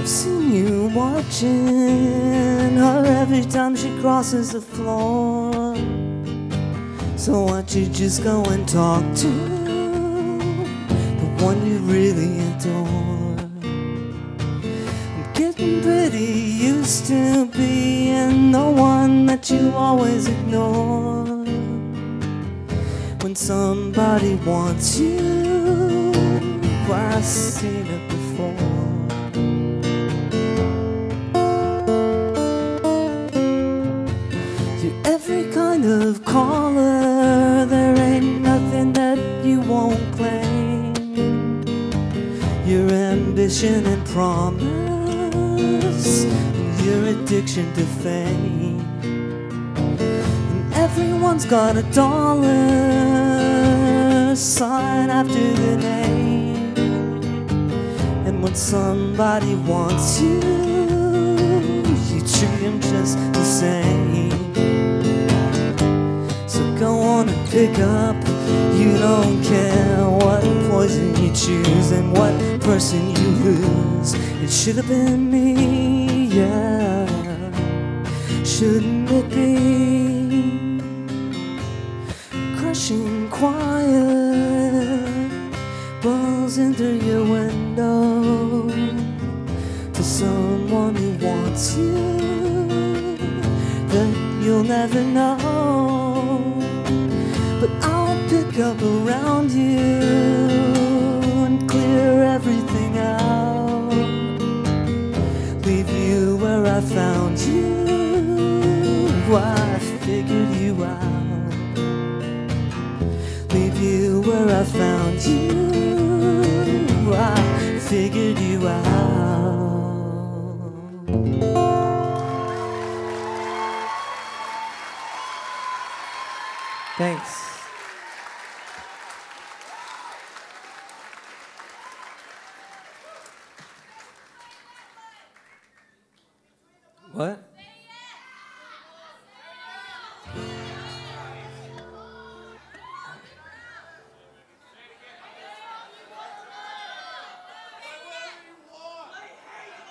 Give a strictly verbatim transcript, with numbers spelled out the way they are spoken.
I've seen you watching her every time she crosses the floor. So why don't you just go and talk to the one you really adore? I'm getting pretty used to being the one that you always ignore. When somebody wants you, I've seen it before. You're every kind of caller, there ain't nothing that you won't claim. Your ambition and promise, your addiction to fame. And everyone's got a dollar sign after their name. And when somebody wants you, you treat them just the same. So go on and pick up, you don't care what poison you choose and what person you lose. It should have been me, yeah, shouldn't it be? Crushing quiet, buzzing through your window to someone who wants you that you'll never know. But I'll pick up around you and clear everything out, leave you where I found you. I figured you out, leave you where I found you. I figured you out. Thanks.